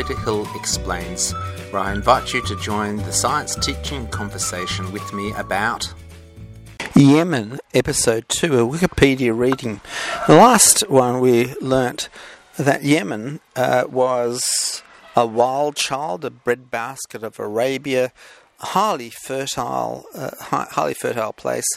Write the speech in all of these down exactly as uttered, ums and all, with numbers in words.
Peter Hill Explains, where I invite you to join the science teaching conversation with me about Yemen, Episode two, a Wikipedia reading. The last one we learnt that Yemen uh, was a wild child, a breadbasket of Arabia, a highly fertile, uh, high, highly fertile place.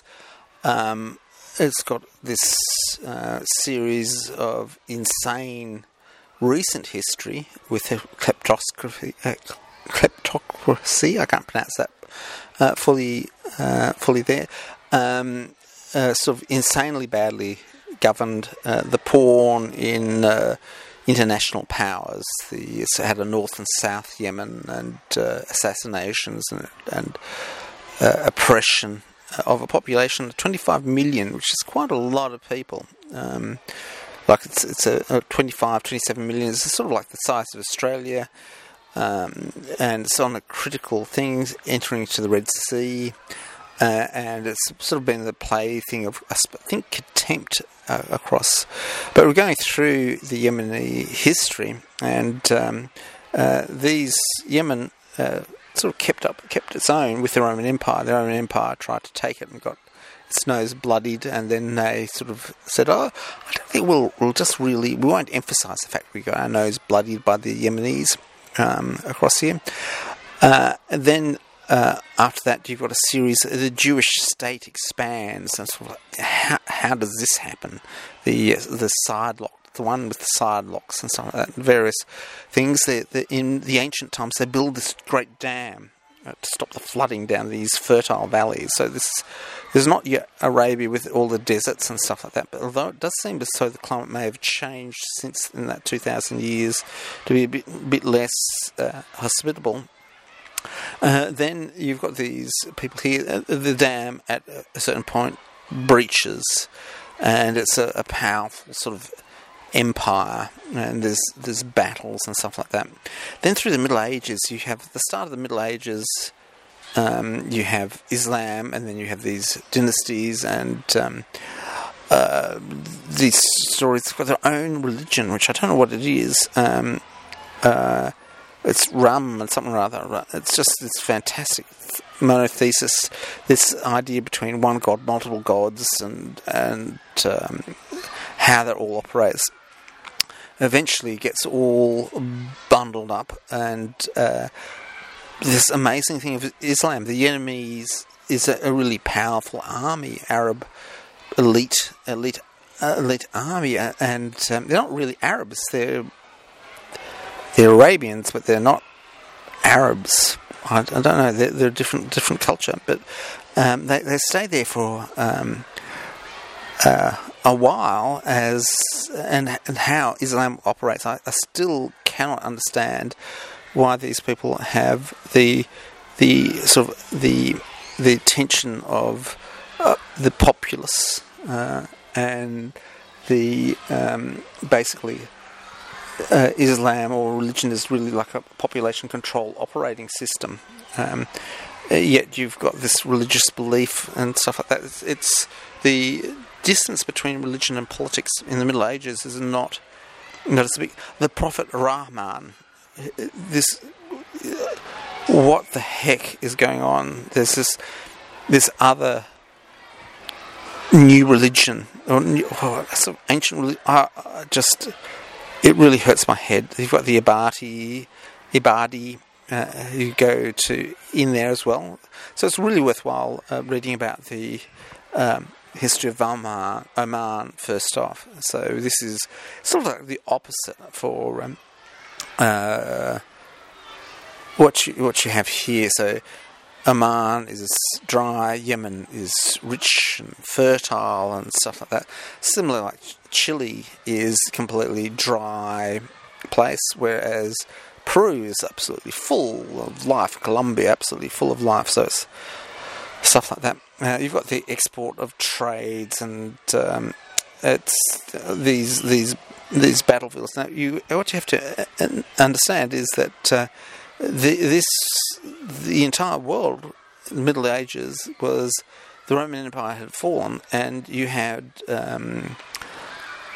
Um, it's got this uh, series of insane recent history with a kleptocracy, uh, kleptocracy, I can't pronounce that uh, fully, uh, fully there. Um, uh, sort of insanely badly governed, uh, the pawn in uh, international powers. The, it had a north and south Yemen, and uh, assassinations and, and uh, oppression of a population of twenty-five million, which is quite a lot of people. Um, like it's it's a, a twenty-five, twenty-seven million. It's sort of like the size of Australia, um, and it's on a critical things entering to the Red Sea. Uh, and it's sort of been the plaything of, I think, contempt uh, across. But we're going through the Yemeni history, and um, uh, these Yemen uh, sort of kept up, kept its own with the Roman Empire. The Roman Empire tried to take it and got its nose bloodied, and then they sort of said, "Oh, I don't think we'll we'll just really we won't emphasise the fact we got our nose bloodied by the Yemenis um, across here." Uh, and then. Uh, after that, you've got a series. The Jewish state expands, and sort of like, how how does this happen? The the side lock, the one with the side locks, and so on, that, various things. They, they, in the ancient times, they build this great dam uh, to stop the flooding down these fertile valleys. So this there's not yet Arabia with all the deserts and stuff like that. But although it does seem as though the climate may have changed since in that two thousand years to be a bit bit less uh, hospitable. Uh, then you've got these people here. Uh, the dam at a certain point breaches, and it's a, a powerful sort of empire, and there's there's battles and stuff like that. Then through the Middle Ages, you have the start of the Middle Ages. Um, you have Islam, and then you have these dynasties, and um, uh, these stories have got their own religion, which I don't know what it is. Um, uh, It's rum and something or other. It's just this fantastic monothesis, this idea between one god, multiple gods, and and um, how that all operates. Eventually, it gets all bundled up, and uh, this amazing thing of Islam. The Yemenis is a, a really powerful army, Arab elite elite uh, elite army, and um, they're not really Arabs. They're They're Arabians, but they're not Arabs. I, I don't know. They're, they're a different different culture, but um, they they stay there for um, uh, a while. As and and how Islam operates, I, I still cannot understand why these people have the the sort of the the attention of uh, the populace uh, and the um, basically. Uh, Islam or religion is really like a population control operating system. Um, yet you've got this religious belief and stuff like that. It's, it's the distance between religion and politics in the Middle Ages is not not as big. The Prophet Rahman, this what the heck is going on? There's this this other new religion or new, oh, sort of ancient religion. Uh, just. It really hurts my head. You've got the Ibadi, Ibadi uh, who go to in there as well. So it's really worthwhile uh, reading about the um, history of Oman, Oman first off. So this is sort of like the opposite for um, uh, what you what you have here. So Oman is dry, Yemen is rich and fertile and stuff like that. Similar, like Chile is completely dry place, whereas Peru is absolutely full of life. Colombia absolutely full of life. So it's stuff like that. Uh, you've got the export of trades, and um, it's these these these battlefields. Now, you what you have to understand is that. Uh, The, this, the entire world, in the Middle Ages, was the Roman Empire had fallen, and you had um,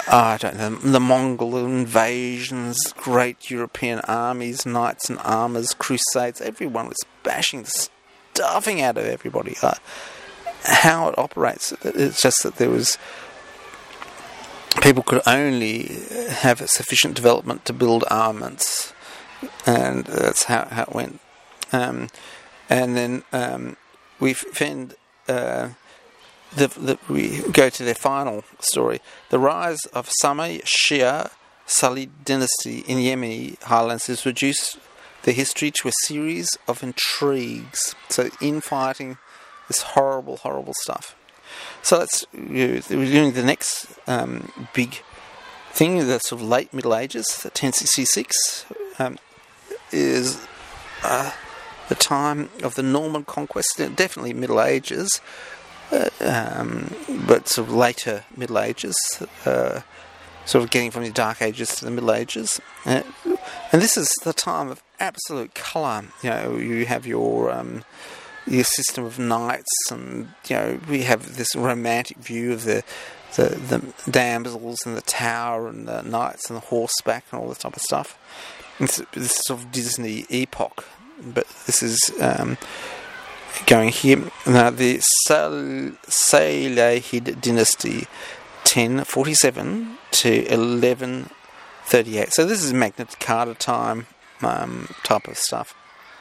I don't know, the Mongol invasions, great European armies, knights and armours, crusades. Everyone was bashing the stuffing out of everybody. Uh, how it operates, it's just that there was people could only have sufficient development to build armaments, and that's how, how it went. Um, and then um, we find uh, the, the, we go to their final story. The rise of Sami Shia Salid dynasty in Yemeni highlands has reduced the history to a series of intrigues. So infighting, this horrible, horrible stuff. So that's you know, we're doing the next um, big thing, the sort of late Middle Ages, the ten sixty-six, um, is uh, the time of the Norman conquest. Definitely Middle Ages, uh, um, but sort of later Middle Ages, uh, sort of getting from the Dark Ages to the Middle Ages. Uh, and this is the time of absolute colour. You know, you have your um, your system of knights, and you know we have this romantic view of the the, the damsels and the tower and the knights and the horseback and all this type of stuff. It's this sort of Disney epoch, but this is um, going here. Now the Sal- Saylahid dynasty, ten forty-seven to eleven thirty-eight. So this is Magna Carta time um, type of stuff.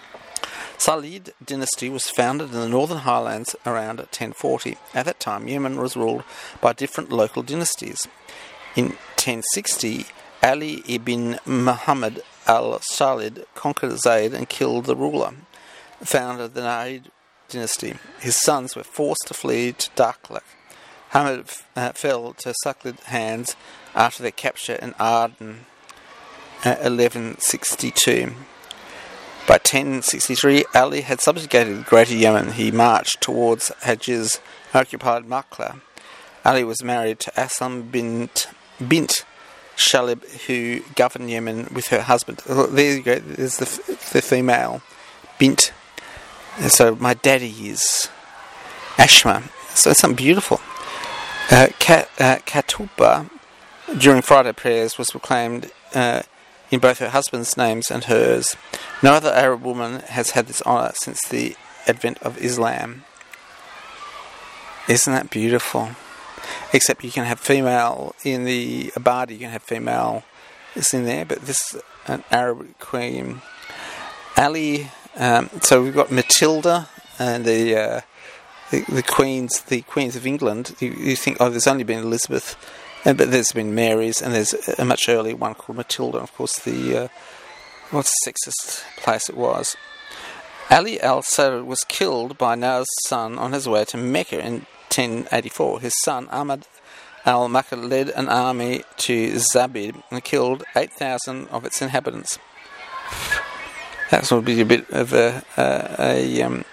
Salid dynasty was founded in the northern highlands around ten forty. At that time, Yemen was ruled by different local dynasties. In ten sixty, Ali ibn Muhammad al-Salid conquered Zayd and killed the ruler, founded the Najd dynasty. His sons were forced to flee to Dakhla. Hamid uh, fell to Saqlid hands after their capture in Aden at eleven sixty-two. By ten sixty-three, Ali had subjugated Greater Yemen. He marched towards Hajiz, occupied Makla. Ali was married to Aslam bint, bint Shalib, who governed Yemen with her husband. Oh, there you go, there's the, the female, Bint. So my daddy is Ashma. So it's something beautiful. Uh, Kat, uh, Katuba, during Friday prayers, was proclaimed uh, in both her husband's names and hers. No other Arab woman has had this honour since the advent of Islam. Isn't that beautiful? Except you can have female in the Abadi, you can have female is in there, but this is an Arab queen. Ali, um, so we've got Matilda and the, uh, the the queens, the queens of England. You, you think, oh, there's only been Elizabeth, uh, but there's been Mary's, and there's a much earlier one called Matilda. Of course, the uh, what sexist place it was. Ali al-Sadr was killed by Naw's son on his way to Mecca in ten eighty-four. His son Ahmad al-Makr led an army to Zabid and killed eight thousand of its inhabitants. That would be a bit of a a, a, um,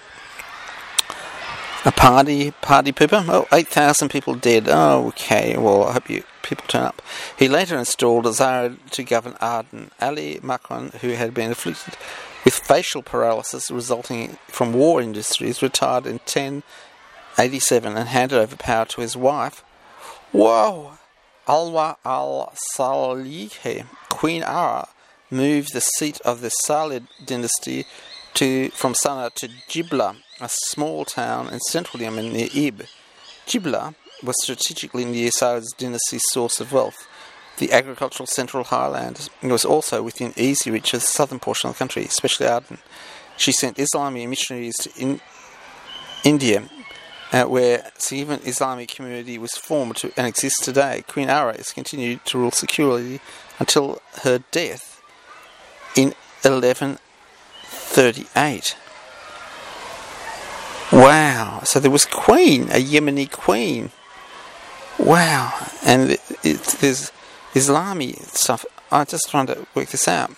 a party party pooper. Oh, eight thousand people dead. Oh, okay. Well, I hope you people turn up. He later installed Zayd to govern Aden. Ali Makran, who had been afflicted with facial paralysis resulting from war industries, retired in ten eighty-seven and handed over power to his wife. Whoa! Alwa al-Salih, Queen Ara, moved the seat of the Salid dynasty to from Sana'a to Jibla, a small town in central Yemen near Ib. Jibla was strategically near Saud's dynasty's source of wealth, the agricultural central highlands. It was also within easy reach of the southern portion of the country, especially Aden. She sent Islamic missionaries to in- India, Uh, where even Islamic community was formed to, and exists today. Queen Ara has continued to rule securely until her death in eleven thirty-eight. Wow! So there was a queen, a Yemeni queen. Wow! And it, it, there's Islami stuff. I'm just trying to work this out.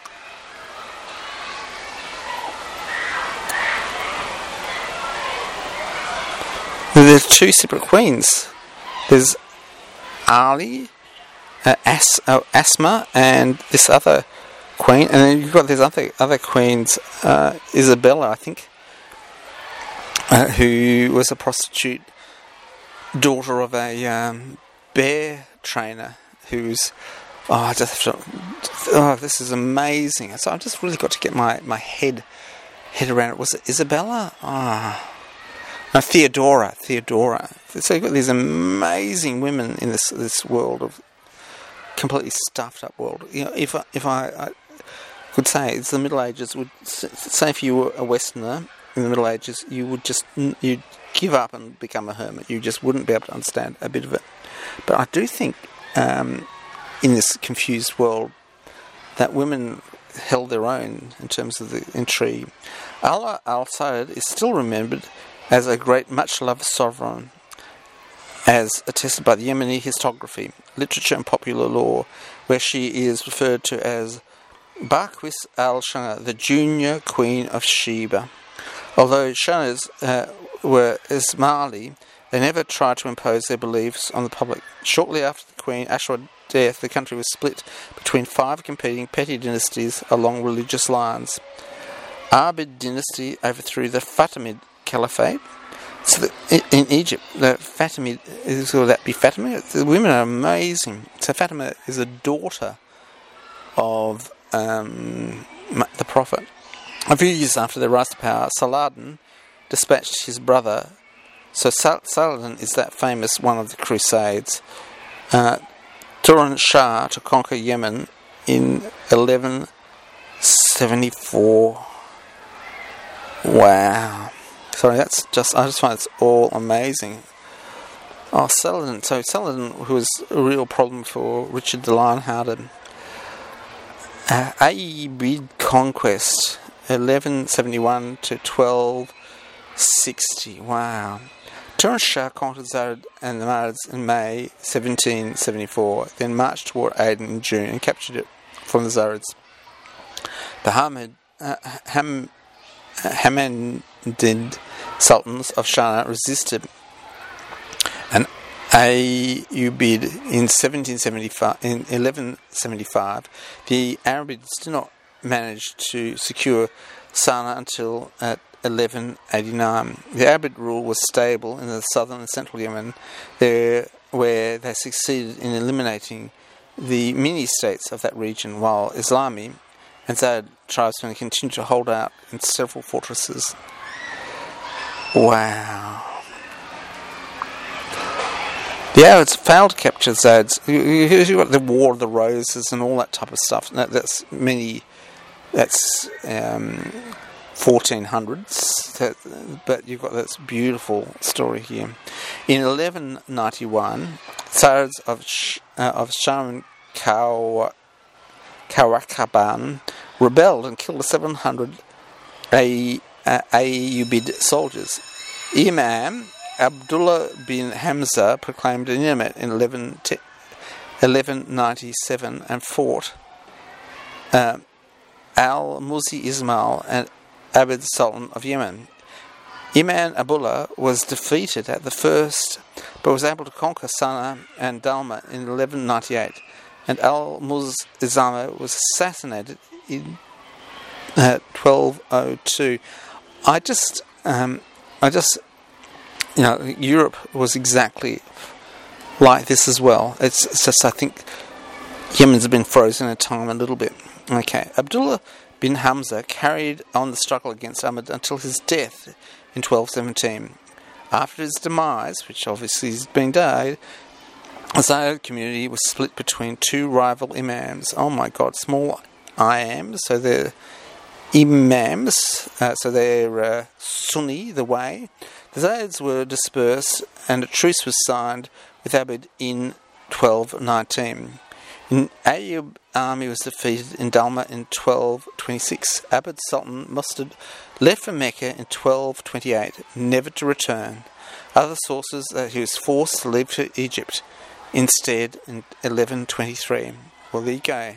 There's two separate queens. There's Ali, uh, As, uh, Asma, and this other queen, and then you've got these other other queens, uh, Isabella, I think, uh, who was a prostitute, daughter of a um, bear trainer who's, oh, I just have to, oh, this is amazing. So I've just really got to get my, my head head around it. Was it Isabella? Ah. Oh. No, Theodora. Theodora. So you've got these amazing women in this this world of completely stuffed up world. You know, if I, if I, I could say it's the Middle Ages, would say if you were a Westerner in the Middle Ages, you would just you'd give up and become a hermit. You just wouldn't be able to understand a bit of it. But I do think um, in this confused world that women held their own in terms of the intrigue. Ala al-Saud is still remembered as a great, much-loved sovereign, as attested by the Yemeni historiography, literature and popular law, where she is referred to as Barquis al-Shana, the junior queen of Sheba. Although Shanas uh, were Ismaili, they never tried to impose their beliefs on the public. Shortly after the Queen Ashur's death, the country was split between five competing petty dynasties along religious lines. Abid dynasty overthrew the Fatimid Caliphate. So the, in Egypt, the Fatimid, will that be Fatima? The women are amazing. So Fatima is a daughter of um, the Prophet. A few years after their rise to power, Saladin dispatched his brother. So Sal- Saladin is that famous one of the Crusades. Uh, Turan Shah to conquer Yemen in eleven seventy-four. Wow. Sorry, that's just, I just find it's all amazing. Oh, Saladin. So Saladin, who was a real problem for Richard the Lionhearted. Uh, Ayyubid conquest, eleven seventy-one to twelve sixty. Wow. Turan Shah conquered Zayd and the Marids in May seventeen seventy-four, then marched toward Aden in June and captured it from the Zarids. The Hamid, uh, Ham, uh, Hamandid sultans of Shana resisted, and Ayyubid in seventeen seventy-five, in eleven seventy-five, the Arabids did not manage to secure Sana'a until at eleven eighty-nine. The Arabid rule was stable in the southern and central Yemen, there where they succeeded in eliminating the mini-states of that region, while Islami and Zayd tribesmen continued to hold out in several fortresses. Wow. The Arabs failed to capture Zayd's. You've got the War of the Roses and all that type of stuff. That's many. That's um, fourteen hundreds. But you've got this beautiful story here. In eleven ninety-one, Zayds of Sh- uh, of Shaman Kaw- Kawakaban rebelled and killed seven hundred A. Uh, Ayyubid soldiers. Imam Abdullah bin Hamza proclaimed an imam in eleven ninety-seven and fought uh, Al-Muzi Ismail and Abid Sultan of Yemen. Imam Abdullah was defeated at the first, but was able to conquer Sana'a and Dalma in eleven ninety-eight, and Al-Muzi Ismail was assassinated in uh, twelve oh two. I just, um, I just, you know, Europe was exactly like this as well. It's, it's just, I think, Yemen's been frozen in time a little bit. Okay, Abdullah bin Hamza carried on the struggle against Ahmad until his death in twelve seventeen. After his demise, which obviously has been died, the Zayd community was split between two rival imams. Oh my God, small iams, so they're imams, uh, so they're uh, Sunni, the way. The Zayds were dispersed and a truce was signed with Abid in twelve nineteen. In Ayyub army was defeated in Dalma in twelve twenty-six. Abid Sultan Mustard left for Mecca in twelve twenty-eight, never to return. Other sources that he was forced to leave to Egypt instead in eleven twenty-three. Well, there you go.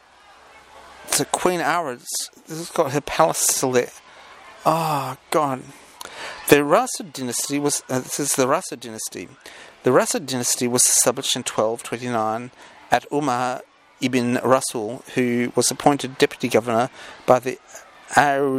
So Queen Arid has got her palace still there. Oh God. The Rasid dynasty was uh, this is the Rasid dynasty. The Rasid dynasty was established in twelve twenty-nine at Umar ibn Rasul, who was appointed deputy governor by the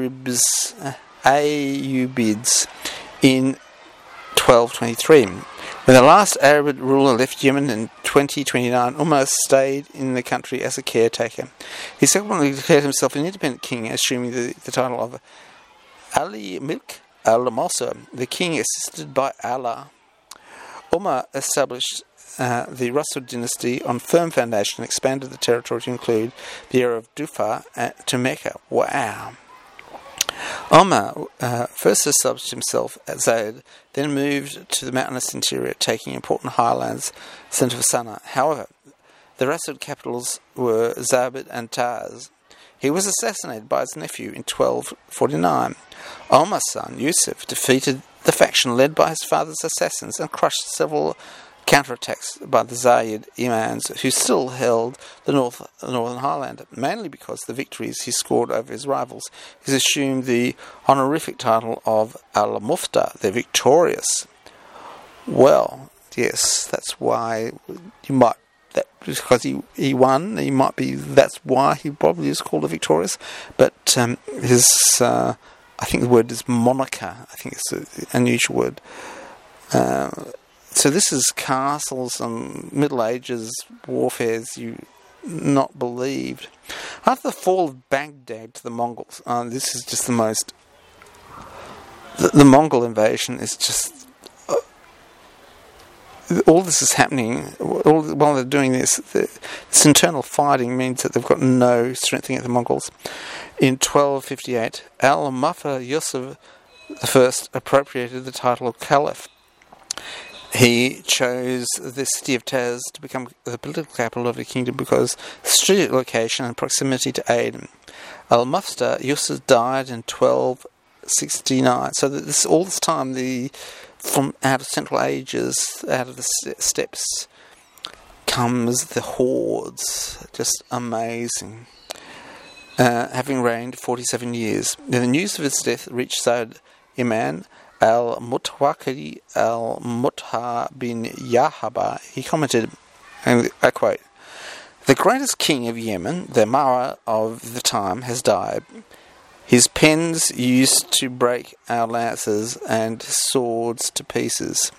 Arabs uh, Ayyubids in twelve twenty-three. When the last Arab ruler left Yemen in twenty twenty-nine, Umar stayed in the country as a caretaker. He subsequently declared himself an independent king, assuming the, the title of Ali Milk al-Mosa, the king assisted by Allah. Umar established uh, the Rasul dynasty on firm foundation and expanded the territory to include the area of Dufa uh, to Mecca. Wow. Umar uh, first established himself at Zayd, then moved to the mountainous interior, taking important highlands centre of Sana'a. However, the Rasul capitals were Zabid and Taz. He was assassinated by his nephew in twelve forty-nine. Umar's son, Yusuf, defeated the faction led by his father's assassins and crushed several counterattacks by the Zayd imams, who still held the north, northern highland, mainly because the victories he scored over his rivals. He's assumed the honorific title of Al-Mufta, the victorious. Well, yes, that's why you might, that because he, he won, he might be, that's why he probably is called a victorious, but um, his, uh, I think the word is monarcha, I think it's an unusual word. Uh, So this is castles and Middle Ages warfares you not believed. After the fall of Baghdad to the Mongols, uh, this is just the most... The, the Mongol invasion is just... Uh, all this is happening, all, while they're doing this, the, this internal fighting means that they've got no strengthening at the Mongols. In twelve fifty-eight, Al-Mufa Yusuf the First appropriated the title of Caliph. He chose the city of Taz to become the political capital of the kingdom because strategic location and proximity to Aden. Al-Mufta Yusuf died in twelve sixty-nine. So that this all this time, the from out of Central Ages, out of the steppes, comes the hordes. Just amazing. Uh, having reigned forty-seven years. Now, the news of his death reached Saud Iman al-Mutawakkil al-Mutha bin Yahaba. He commented, and I quote, "The greatest king of Yemen, the Mara of the time, has died. His pens used to break our lances and swords to pieces."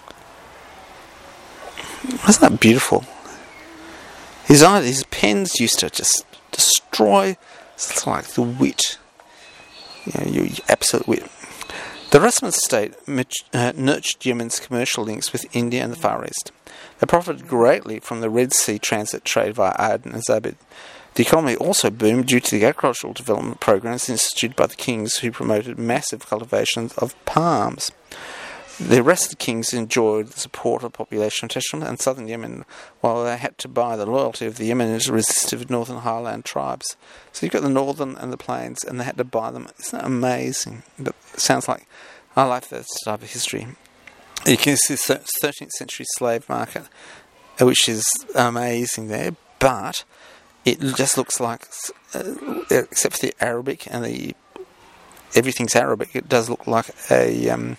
Isn't that beautiful? His his pens used to just destroy. It's like the wit, you know, your absolute wit. The Rasman state uh, nurtured Yemen's commercial links with India and the Far East. They profited greatly from the Red Sea transit trade via Aden and Zabid. The economy also boomed due to the agricultural development programs instituted by the kings, who promoted massive cultivations of palms. The rest of the kings enjoyed the support of the population of Teshram and southern Yemen, while they had to buy the loyalty of the Yemenis resistive northern highland tribes. So you've got the northern and the plains, and they had to buy them. Isn't that amazing? It sounds like, I like that type of history. You can see the thirteenth century slave market, which is amazing there, but it just looks like, uh, except for the Arabic and the everything's Arabic, it does look like a... Um,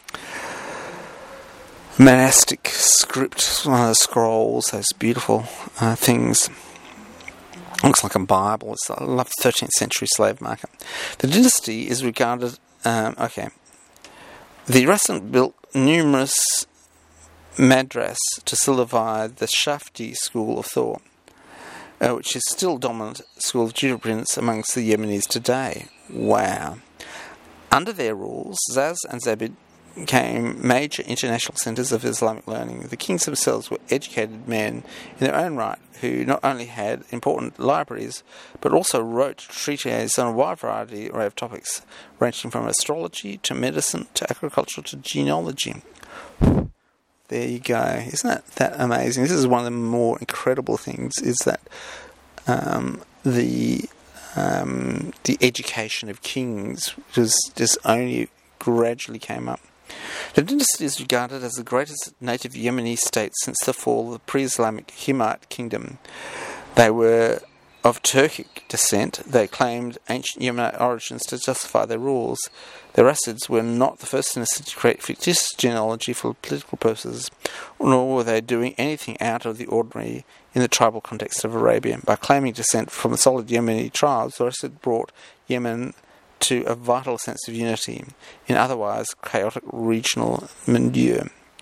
monastic script, one of those scrolls, those beautiful uh, things. Looks like a Bible. It's, I love the thirteenth century slave market. The dynasty is regarded... Um, okay. The Rasul built numerous madras to solidify the Shafti school of thought, uh, which is still dominant school of jurisprudence amongst the Yemenis today. Wow. Under their rules, Zaz and Zabid became major international centres of Islamic learning. The kings themselves were educated men in their own right, who not only had important libraries, but also wrote treatises on a wide variety of topics, ranging from astrology to medicine to agriculture to genealogy. There you go. Isn't that, that amazing? This is one of the more incredible things, is that um, the um, the education of kings was just only gradually came up. The dynasty is regarded as the greatest native Yemeni state since the fall of the pre-Islamic Himayat kingdom. They were of Turkic descent. They claimed ancient Yemenite origins to justify their rules. The Rasids were not the first dynasty to create fictitious genealogy for political purposes, nor were they doing anything out of the ordinary in the tribal context of Arabia. By claiming descent from the solid Yemeni tribes, the Rasid brought Yemen to a vital sense of unity in otherwise chaotic regional milieu.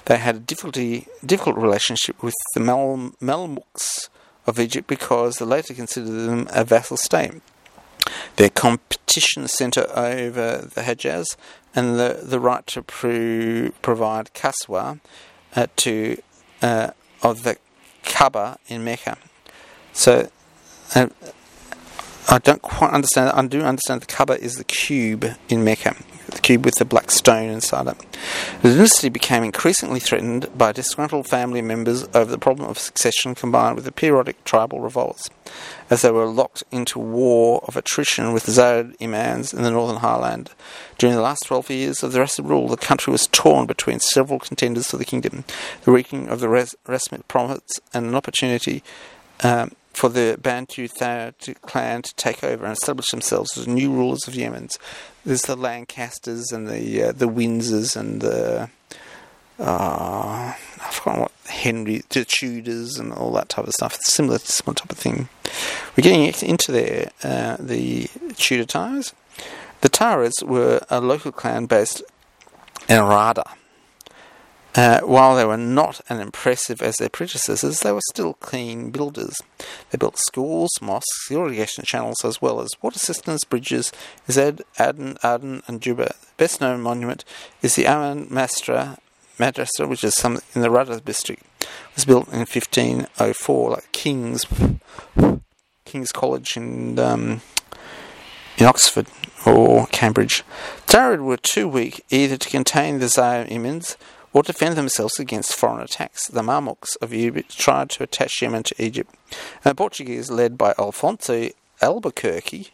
They had a difficulty, difficult relationship with the Mal- Mamluks of Egypt because the latter considered them a vassal state. Their competition centred over the Hejaz and the, the right to pro- provide kaswa uh, to uh, of the Kaaba in Mecca. So, uh, I don't quite understand. I do understand the Kaaba is the cube in Mecca, the cube with the black stone inside it. The dynasty became increasingly threatened by disgruntled family members over the problem of succession combined with the periodic tribal revolts, as they were locked into war of attrition with Zayed imams in the northern highland. During the last twelve years of the Rashid rule, the country was torn between several contenders for the kingdom, the wreaking of the Rasmid prophets and an opportunity um, for the Bantu Thayid clan to take over and establish themselves as new rulers of Yemen. There's the Lancasters and the uh, the Windsors and the uh, I forgot what Henry, the Tudors and all that type of stuff. It's similar, similar type of thing. We're getting into there uh, the Tudor times. The Tarids were a local clan based in Arada. Uh, while they were not as impressive as their predecessors, they were still clean builders. They built schools, mosques, irrigation channels, as well as water systems, bridges, Zed, Aden, Aden, and Juba. The best known monument is the Aman Mastra Madrasa, which is some in the Rada district. It was built in fifteen oh four, like King's King's College in um, in Oxford or Cambridge. Tarid were too weak either to contain the Zayed imams or defend themselves against foreign attacks. The Mamluks of Egypt tried to attach Yemen to Egypt, and the Portuguese, led by Alfonso Albuquerque,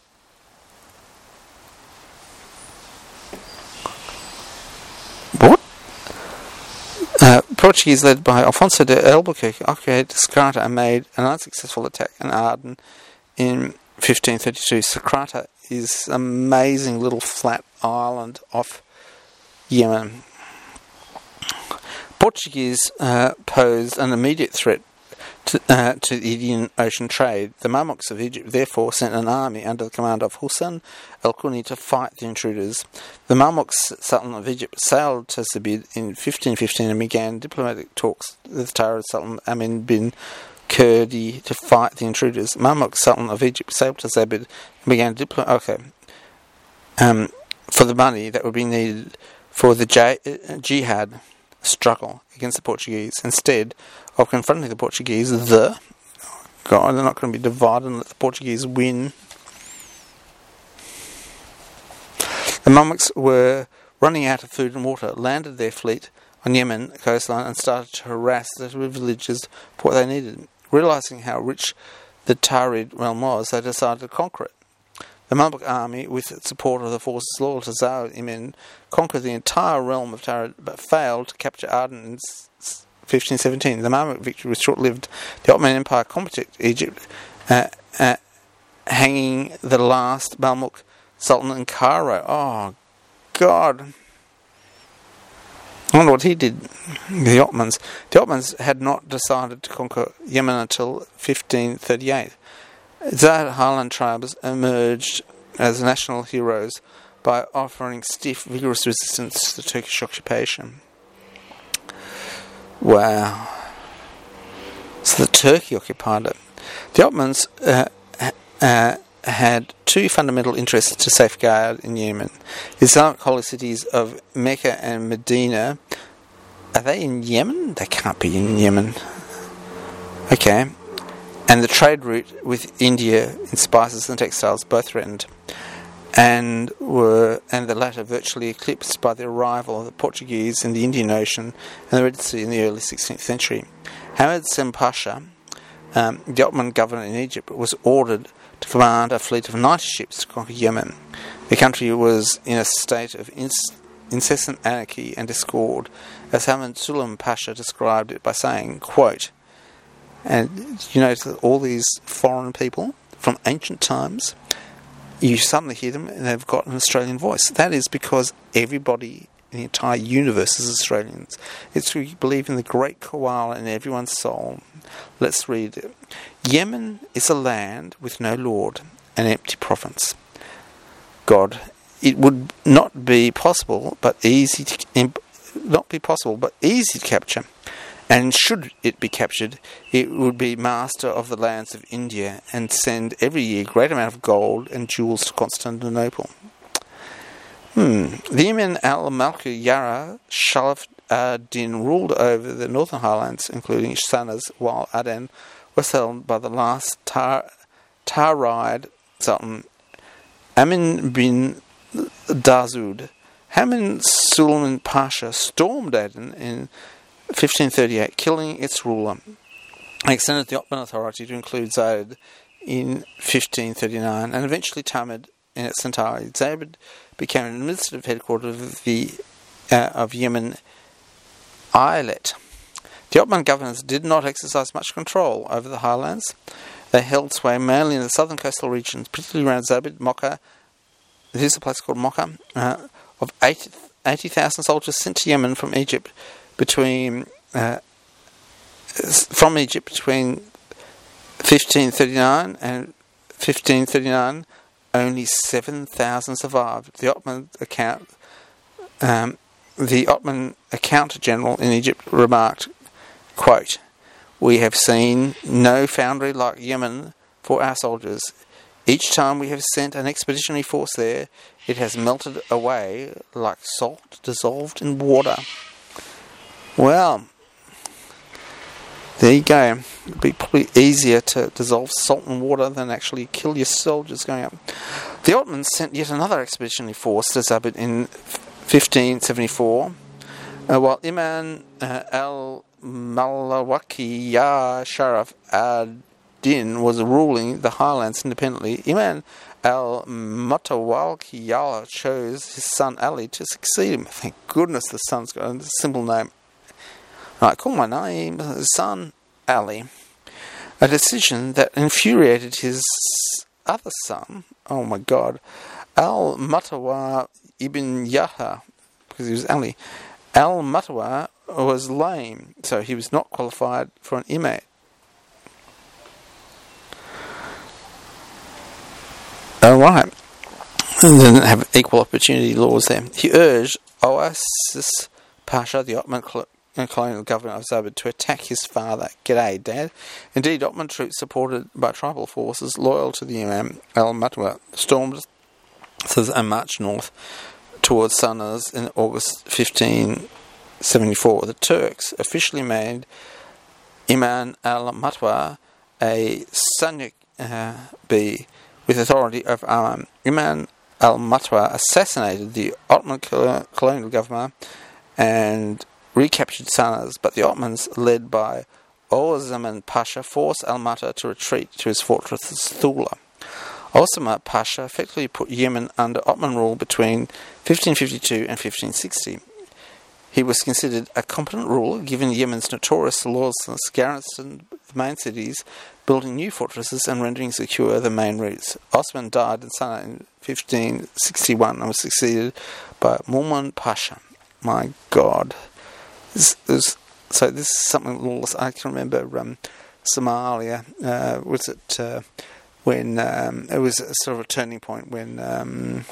what? Uh, Portuguese, led by Alfonso de Albuquerque, occupied Sakrata and made an unsuccessful attack on Aden in fifteen thirty-two. Sakrata is an amazing little flat island off Yemen. Portuguese uh, posed an immediate threat to, uh, to the Indian Ocean trade. The Mamluks of Egypt therefore sent an army under the command of Hussein al-Kuni to fight the intruders. The Mamluk Sultan of Egypt sailed to Zabid in fifteen fifteen and began diplomatic talks with Tarid Sultan Amin bin Kurdi to fight the intruders. Mamluk Sultan of Egypt sailed to Zabid and began diplo- okay, um, for the money that would be needed for the j- uh, jihad struggle against the Portuguese. Instead of confronting the Portuguese, the God, they're not going to be divided and let the Portuguese win. The Mamluks were running out of food and water, landed their fleet on Yemen coastline and started to harass the villages for what they needed. Realizing how rich the Tarid realm was, they decided to conquer it. The Mamluk army, with the support of the forces loyal to Zayed Imin, conquered the entire realm of Tarid, but failed to capture Aden in fifteen seventeen. The Mamluk victory was short-lived. The Ottoman Empire conquered Egypt, uh, uh, hanging the last Mamluk Sultan in Cairo. Oh, God. I wonder what he did. The Ottomans. The Ottomans had not decided to conquer Yemen until fifteen thirty-eight. Zayed Highland tribes emerged as national heroes by offering stiff, vigorous resistance to Turkish occupation. Wow. So the Turkey occupied it. The Ottomans uh, uh, had two fundamental interests to safeguard in Yemen. The Islamic holy cities of Mecca and Medina. Are they in Yemen? They can't be in Yemen. Okay. And the trade route with India in spices and textiles both threatened, and were and the latter virtually eclipsed by the arrival of the Portuguese in the Indian Ocean and the Red Sea in the early sixteenth century. Hamad Sem Pasha, um, the Ottoman governor in Egypt, was ordered to command a fleet of ninety ships to conquer Yemen. The country was in a state of inc- incessant anarchy and discord, as Hamad Sulam Pasha described it by saying, quote, and you know, all these foreign people from ancient times, you suddenly hear them and they've got an Australian voice. That is because everybody in the entire universe is Australians. It's we believe in the great koala in everyone's soul. Let's read it. Yemen is a land with no lord, an empty province. God, it would not be possible but easy to imp- not be possible, but easy to capture. And should it be captured, it would be master of the lands of India and send every year a great amount of gold and jewels to Constantinople. Hmm. The Yemen al-Malku Yara Sharaf ad-Din ruled over the northern highlands, including Sanaz, while Aden was held by the last Tar- Tarid Sultan, Amin bin Dazud. Hamid Suleiman Pasha stormed Aden in fifteen thirty-eight, killing its ruler. He extended the Ottoman authority to include Zayd in fifteen thirty-nine, and eventually Tamid in its entirety. Zayd became an administrative headquarters of the uh, of Yemen Eyalet. The Ottoman governors did not exercise much control over the highlands. They held sway mainly in the southern coastal regions, particularly around Zabid, Mocha. There's a place called Mocha, uh, of eighty thousand soldiers sent to Yemen from Egypt between uh, from Egypt between fifteen thirty-nine and fifteen thirty-nine. Only seven thousand survived. The Ottoman account, um, the Ottoman account general in Egypt remarked, quote, "We have seen no foundry like Yemen for our soldiers. Each time we have sent an expeditionary force there, it has melted away like salt dissolved in water." Well, there you go. It'd be probably easier to dissolve salt in water than actually kill your soldiers going up. The Ottomans sent yet another expeditionary force to Zabid in fifteen seventy-four, uh, while Imam uh, al-Malawaki Ya Sharaf ad-Din was ruling the highlands independently. Imam al-Mutawalki Ya chose his son Ali to succeed him. Thank goodness the son's got a simple name. I call my name son Ali. A decision that infuriated his other son, oh my god, Al-Mutawa ibn Yahya, because he was Ali. Al-Mutawa was lame, so he was not qualified for an imam. Alright. Didn't have equal opportunity laws there. He urged Oasis Pasha, the Ottoman and colonial governor of Zabid, to attack his father. G'day, Dad. Indeed, Ottoman troops supported by tribal forces loyal to the Imam al-Mutawa stormed and marched north towards Sanaz in August fifteen seventy-four. The Turks officially made Imam al-Mutawa a Sunni uh, be with authority over Amman. Imam al-Mutawa assassinated the Ottoman colonial governor and recaptured Sanaz, but the Ottomans, led by Osman Pasha, forced al-Mutawa to retreat to his fortress Thula. Osman Pasha effectively put Yemen under Ottoman rule between fifteen fifty-two and fifteen sixty. He was considered a competent ruler, given Yemen's notorious lawlessness, garrisoned the main cities, building new fortresses and rendering secure the main routes. Osman died in Sanaa in fifteen sixty-one and was succeeded by Mulman Pasha. My God. This, this, so this is something lawless. I can remember um, Somalia, uh, was it uh, when, um, it was a sort of a turning point when, um,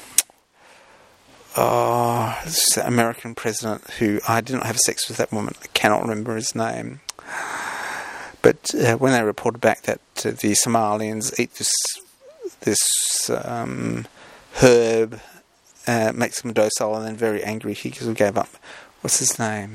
oh, this American president who, I did not have sex with that woman, I cannot remember his name, but uh, when they reported back that uh, the Somalians eat this, this um, herb, uh, makes them docile, and then very angry, he gave up. What's his name?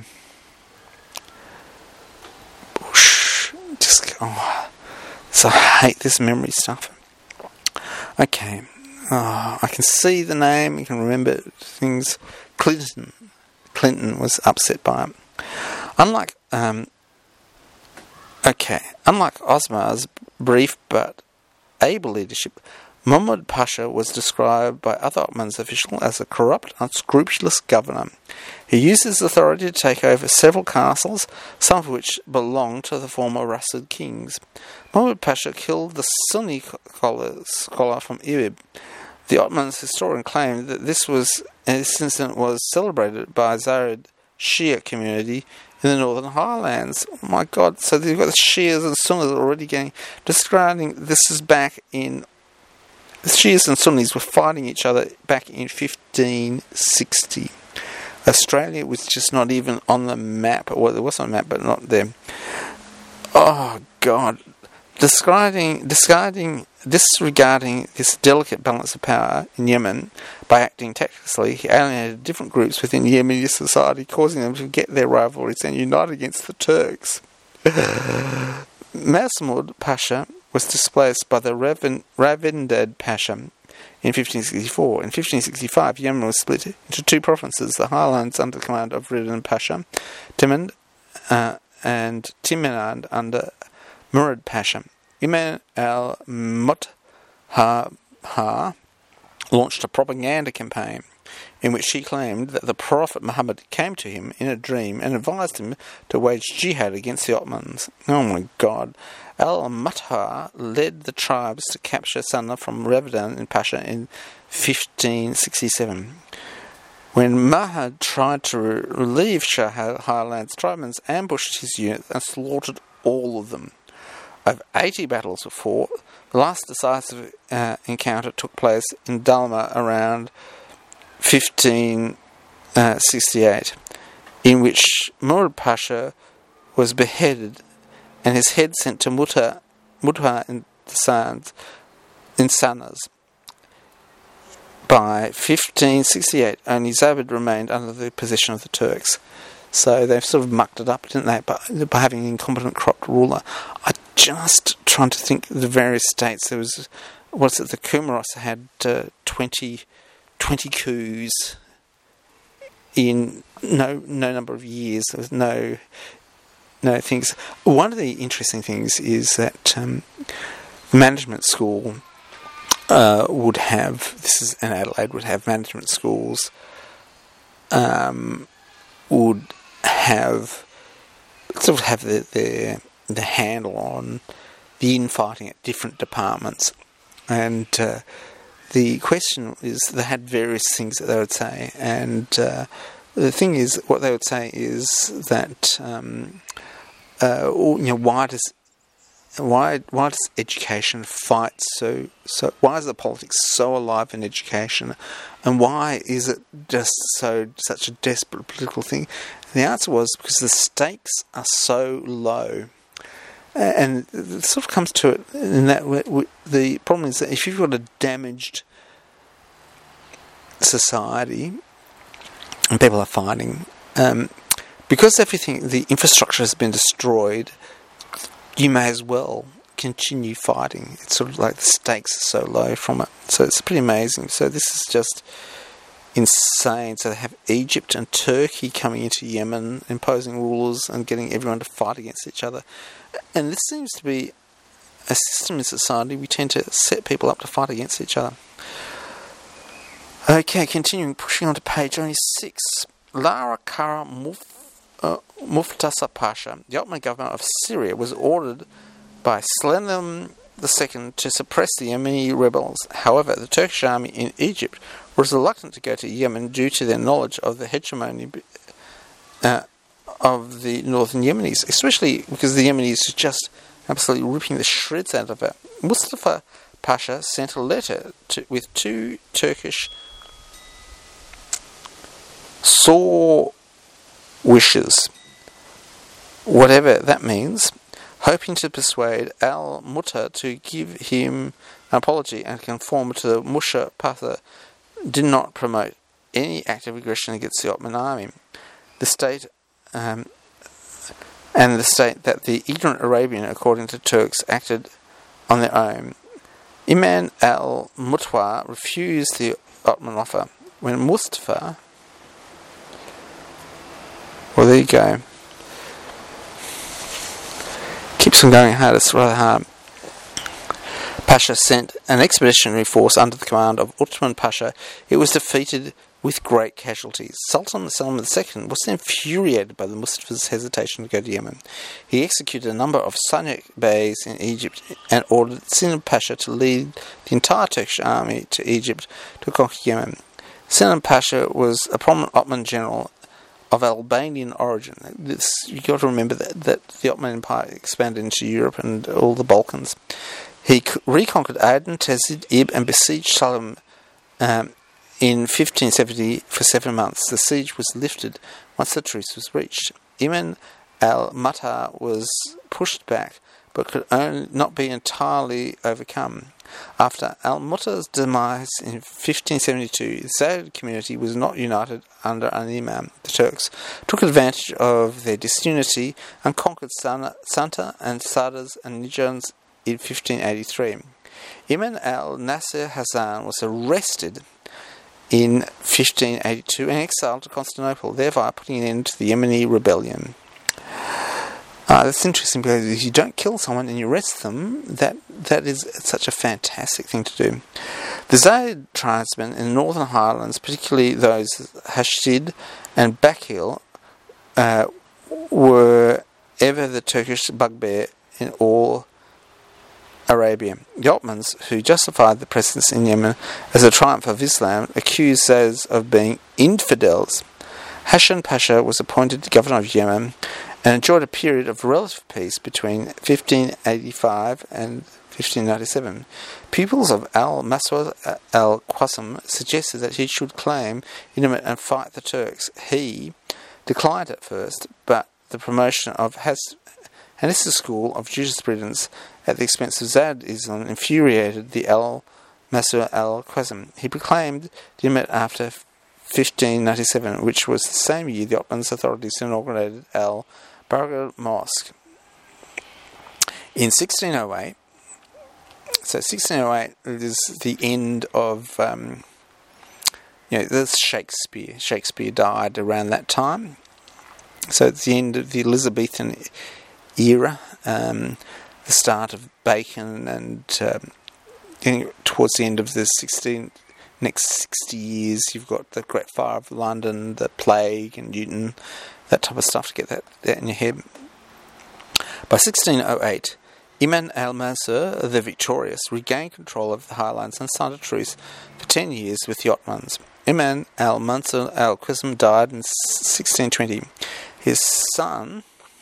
Just, oh, so I hate this memory stuff. Okay, oh, I can see the name, you can remember things. Clinton. Clinton was upset by it. Unlike, um, okay, unlike Osman's brief but able leadership, Muhammad Pasha was described by other Ottoman officials as a corrupt, unscrupulous governor. He used his authority to take over several castles, some of which belonged to the former Rasid kings. Muhammad Pasha killed the Sunni scholar from Idlib. The Ottoman historian claimed that this was this incident was celebrated by Zayd Shia community in the Northern Highlands. Oh my God! So you've got the Shias and Sunnis already getting describing. This is back in. The Shias and Sunnis were fighting each other back in fifteen sixty. Australia was just not even on the map. Well, there was on the map, but not there. Oh, God. Discarding, discarding, disregarding this delicate balance of power in Yemen by acting tactlessly, he alienated different groups within Yemeni society, causing them to forget their rivalries and unite against the Turks. Masmud Pasha was displaced by the Ravin, Ravindad Pasha in fifteen sixty-four. In fifteen sixty-five, Yemen was split into two provinces, the highlands under the command of Ridwan Pasha, Timand, uh, and Timinand under Murad Pasha. Iman al-Mutahhar launched a propaganda campaign in which she claimed that the Prophet Muhammad came to him in a dream and advised him to wage jihad against the Ottomans. Oh my God. Al-Mutahhar led the tribes to capture Sana from Ravindad Pasha in fifteen sixty-seven. When Mahad tried to relieve Shah Highlands, tribesmen ambushed his unit and slaughtered all of them. Over eighty battles were fought. The last decisive uh, encounter took place in Dalma around fifteen sixty-eight, in which Murad Pasha was beheaded and his head sent to Mutta, Mutta in Sands, in Sanas. By fifteen sixty-eight, only Zabid remained under the possession of the Turks. So they've sort of mucked it up, didn't they, by, by having an incompetent corrupt ruler. I just trying to think of the various states. There was, what's it, the Comoros had uh, twenty, twenty coups in no no number of years. There was no no things. One of the interesting things is that um, management school uh, would have, this is in Adelaide, would have management schools, um, would have sort of have the, the the handle on the infighting at different departments, and uh, the question is they had various things that they would say, and uh, the thing is, what they would say is that um, uh, you know, why does why why does education fight so so? Why is the politics so alive in education, and why is it just so such a desperate political thing? And the answer was because the stakes are so low, and it sort of comes to it in that the problem is that if you've got a damaged society and people are fighting, um, because everything, the infrastructure has been destroyed, you may as well continue fighting. It's sort of like the stakes are so low from it. So it's pretty amazing. So this is just insane. So they have Egypt and Turkey coming into Yemen, imposing rulers and getting everyone to fight against each other. And this seems to be a system in society. We tend to set people up to fight against each other. Okay, continuing, pushing on to page ninety-six. Lara Kara Muf Uh, Muftasa Pasha, the Ottoman government of Syria, was ordered by Selim the Second to suppress the Yemeni rebels. However, the Turkish army in Egypt was reluctant to go to Yemen due to their knowledge of the hegemony uh, of the northern Yemenis, especially because the Yemenis were just absolutely ripping the shreds out of it. Mustafa Pasha sent a letter to, with two Turkish sore wishes, whatever that means, hoping to persuade al-Mutta to give him an apology and conform to the Musha Pasha, did not promote any active aggression against the Ottoman army. The state, um, and the state that the ignorant Arabian, according to Turks, acted on their own. Iman al-Mutwa refused the Ottoman offer. When Mustafa, well, there you go. Keeps on going hard, it's rather hard. Pasha sent an expeditionary force under the command of Uthman Pasha. It was defeated with great casualties. Sultan Selim the Second was infuriated by the Mustafa's hesitation to go to Yemen. He executed a number of Sanic Beys in Egypt and ordered Selim Pasha to lead the entire Turkish army to Egypt to conquer Yemen. Selim Pasha was a prominent Ottoman general of Albanian origin. This, you've got to remember that, that the Ottoman Empire expanded into Europe and all the Balkans. He c- reconquered Aden, Tezid, Ib, and besieged Salim um, in fifteen seventy, for seven months, the siege was lifted once the truce was reached. Ibn al-Muhtar was pushed back, but could only not be entirely overcome. After al-Muhtar's demise in fifteen seventy-two, the Zayd community was not united under an imam. The Turks took advantage of their disunity and conquered Santa and Sadrs and Nijans in fifteen eighty-three. Ibn al-Nasir Hasan was arrested in fifteen eighty-two and exiled to Constantinople, thereby putting an end to the Yemeni rebellion. Uh, that's interesting because if you don't kill someone and you arrest them, that that is such a fantastic thing to do. The Zayd tribesmen in the Northern Highlands, particularly those Hashid and Bakhil, uh, were ever the Turkish bugbear in all Arabia. The Ottomans, who justified the presence in Yemen as a triumph of Islam, accused Zayds of being infidels. Hassan Pasha was appointed governor of Yemen and enjoyed a period of relative peace between fifteen eighty-five and fifteen ninety-seven. Pupils of al-Mas'ud al-Qasim suggested that he should claim Yemen and fight the Turks. He declined at first, but the promotion of Has- Hanissa school of jurisprudence at the expense of Zaydism infuriated the al-Mas'ud al-Qasim. He proclaimed Yemen after fifteen ninety-seven, which was the same year the Ottoman authorities inaugurated al-Baghdad Mosque. In sixteen oh eight, so sixteen oh eight is the end of, um, you know, there's Shakespeare. Shakespeare died around that time. So it's the end of the Elizabethan era, um, the start of Bacon, and um, getting towards the end of the sixteen next sixty years, you've got the Great Fire of London, the Plague, and Newton, that type of stuff to get that, that in your head. By sixteen oh eight, Ibn al-Mansur, the victorious, regained control of the highlands and signed a truce for ten years with the Ottomans. Ibn al-Mansur al-Qasim died in sixteen twenty. His son,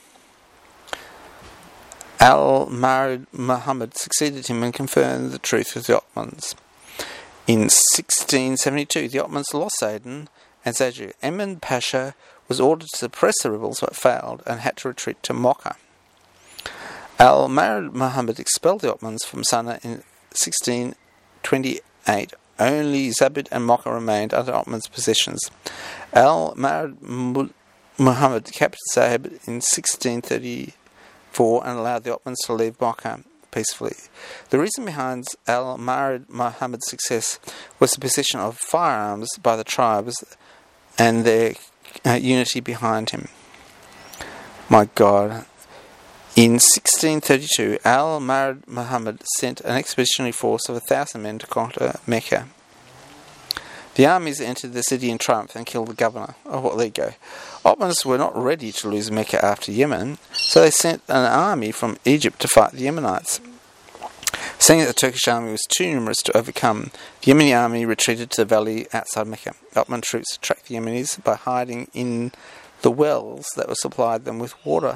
Al-Marid Muhammad, succeeded him and confirmed the truce with the Ottomans. In sixteen seventy-two, the Ottomans lost Aden and Zayd. Emin Pasha was ordered to suppress the rebels but failed and had to retreat to Mocha. Al-Marid Muhammad expelled the Ottomans from Sana in sixteen twenty-eight. Only Zabid and Mocha remained under Ottoman's possessions. Al-Marid Muhammad captured Zayd in sixteen thirty-four and allowed the Ottomans to leave Mocha peacefully. The reason behind Al-Marid Muhammad's success was the possession of firearms by the tribes and their uh, unity behind him. My God. In sixteen thirty-two, Al-Marid Muhammad sent an expeditionary force of a thousand men to conquer Mecca. The armies entered the city in triumph and killed the governor. Oh, well, there you go. Ottomans were not ready to lose Mecca after Yemen, so they sent an army from Egypt to fight the Yemenites. Seeing that the Turkish army was too numerous to overcome, the Yemeni army retreated to the valley outside Mecca. Ottoman troops attacked the Yemenis by hiding in the wells that were supplied them with water.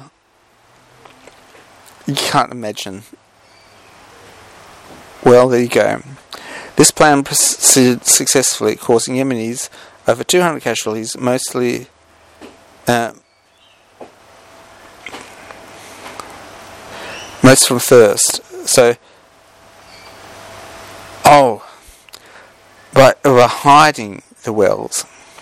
You can't imagine. Well, there you go. This plan proceeded successfully, causing Yemenis over two hundred casualties, mostly uh, most from thirst. So, oh, but they were hiding the wells.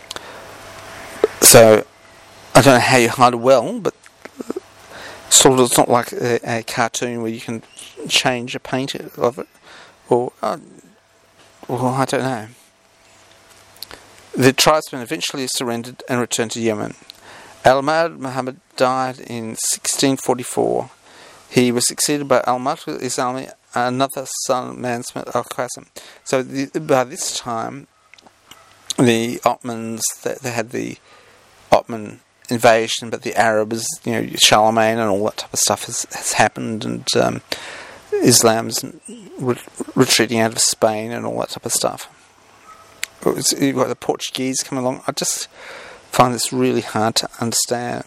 So, I don't know how you hide a well, but sort of, it's not like a, a cartoon where you can change a paint of it, or. Uh, Well, I don't know. The tribesmen eventually surrendered and returned to Yemen. Al-Marid Muhammad died in sixteen forty-four. He was succeeded by Al-Muhtar Islami, another son, Mansur al-Qasim. So the, by this time, the Ottomans, they, they had the Ottoman invasion, but the Arabs, you know, Charlemagne and all that type of stuff has, has happened, and um, Islam's re- retreating out of Spain and all that type of stuff. You've got the Portuguese coming along. I just find this really hard to understand.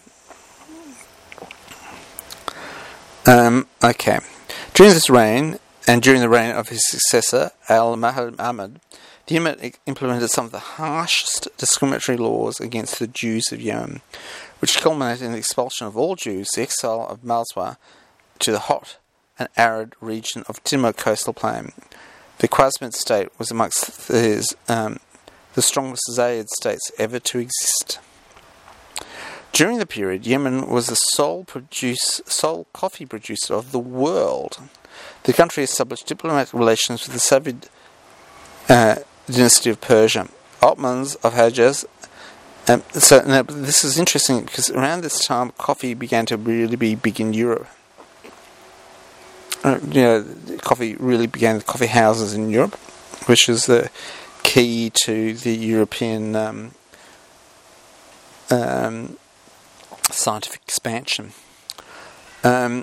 Um, okay. During this reign, and during the reign of his successor, Al-Mahdi Ahmad, The Yemen implemented some of the harshest discriminatory laws against the Jews of Yemen, which culminated in the expulsion of all Jews, the exile of Malzwa to the hot and arid region of Timor coastal plain. The Khwarizmid state was amongst the, um, the strongest Zayed states ever to exist. During the period, Yemen was the sole produce, sole coffee producer of the world. The country established diplomatic relations with the Safavid uh, dynasty of Persia, Ottomans of Hejaz. Um, so now, this is interesting because around this time, coffee began to really be big in Europe. Uh, you know, coffee really began with coffee houses in Europe, which is the key to the European um, um, scientific expansion. Um,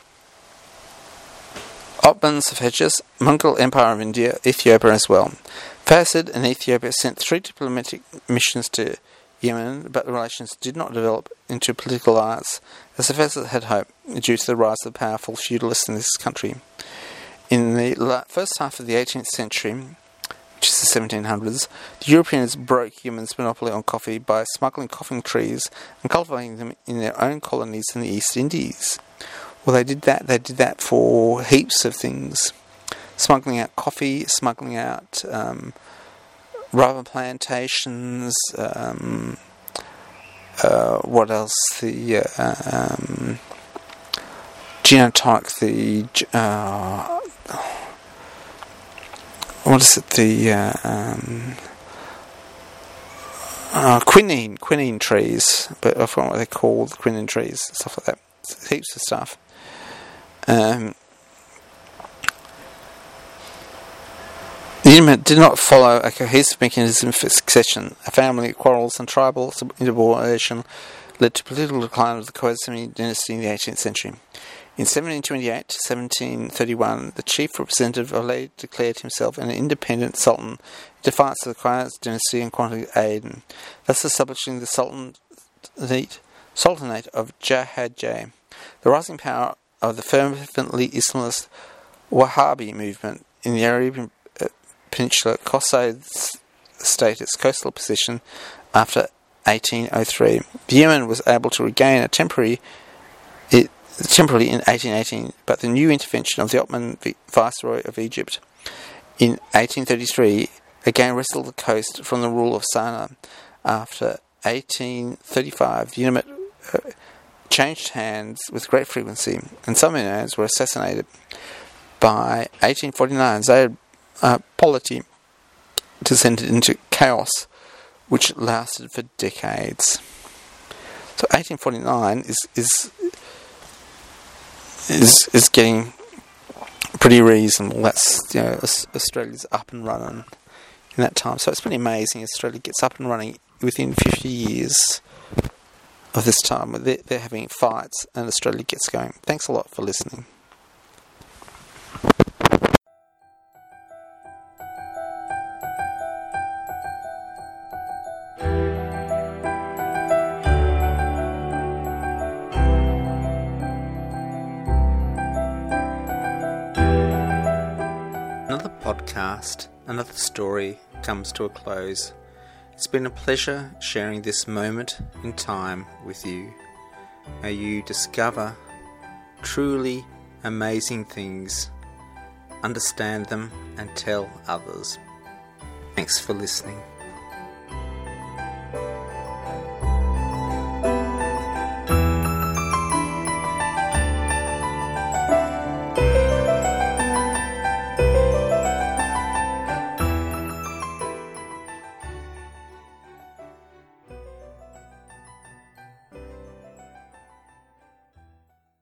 Ottomans of Hejaz, Mongol Empire of India, Ethiopia as well. Fasid and Ethiopia sent three diplomatic missions to Yemen, but the relations did not develop into political alliance, as the Fasid had hoped, due to the rise of the powerful feudalists in this country. In the first half of the eighteenth century, which is the seventeen hundreds, the Europeans broke Yemen's monopoly on coffee by smuggling coffee trees and cultivating them in their own colonies in the East Indies. Well, they did that. They did that for heaps of things. Smuggling out coffee, smuggling out um, rubber plantations, um, uh, what else? The uh, um, gin and tonic, the uh, what is it? The uh, um, uh, quinine, quinine trees, but I forgot what they're called, quinine trees, stuff like that. Heaps of stuff. Um, the Yemen did not follow a cohesive mechanism for succession. A family quarrels and tribal insubordination led to political decline of the Khwarizmid dynasty in the eighteenth century. In seventeen twenty-eight to seventeen thirty-one, the chief representative of Leyd declared himself an independent sultan in defiance of the Khwarizmid dynasty and quantity aid, thus establishing the sultanate, sultanate of Jahajay. The rising power of the fervently Islamist Wahhabi movement in the Arabian Peninsula cost the state its coastal position after eighteen oh three. Yemen was able to regain a temporary it, temporarily in eighteen eighteen, but the new intervention of the Ottoman Viceroy of Egypt in eighteen thirty-three again wrestled the coast from the rule of Sana'a. After eighteen thirty-five, the Yemen uh, changed hands with great frequency, and some Yemenis were assassinated. By eighteen forty-nine, Zayed uh, polity descended into chaos, which lasted for decades. So eighteen forty-nine is is is is getting pretty reasonable. That's, you know, Australia's up and running in that time. So it's pretty amazing. Australia gets up and running within fifty years of this time. They're, they're having fights, and Australia gets going. Thanks a lot for listening. Another podcast, another story comes to a close. It's been a pleasure sharing this moment in time with you. May you discover truly amazing things, understand them, and tell others. Thanks for listening.